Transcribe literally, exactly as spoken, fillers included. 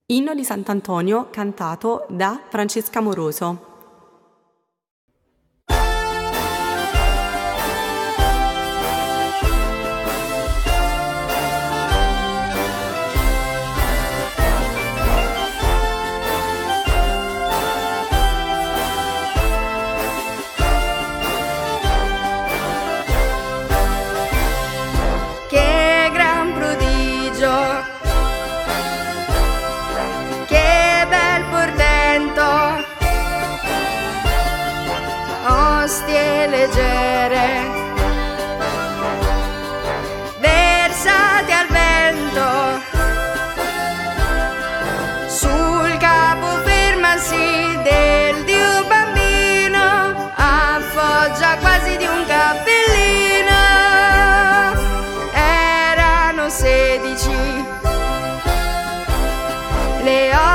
Inno di Sant'Antonio cantato da Francesca Moroso. Che gran prodigio, che bel portento, ostie leggere, versate al vento, sul capo fermasi del Dio bambino, a foggia quasi di un cappellino. Erano sedici le